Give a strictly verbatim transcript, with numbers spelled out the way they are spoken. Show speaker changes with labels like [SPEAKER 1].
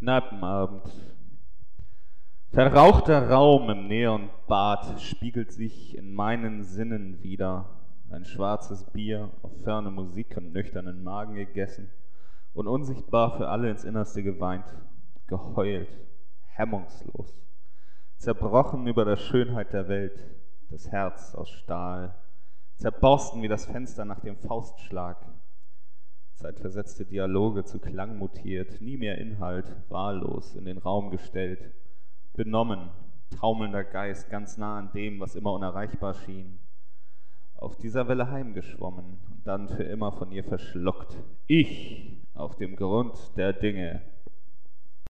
[SPEAKER 1] Kneipenabend. Verrauchter Raum im Neonbad spiegelt sich in meinen Sinnen wider. Ein schwarzes Bier, auf ferne Musik und nüchternen Magen gegessen und unsichtbar für alle ins Innerste geweint, geheult, hemmungslos, zerbrochen über der Schönheit der Welt, das Herz aus Stahl, zerborsten wie das Fenster nach dem Faustschlag. Zeitversetzte Dialoge zu Klang mutiert, nie mehr Inhalt, wahllos in den Raum gestellt, benommen, taumelnder Geist, ganz nah an dem, was immer unerreichbar schien. Auf dieser Welle heimgeschwommen und dann für immer von ihr verschluckt. Ich auf dem Grund der Dinge.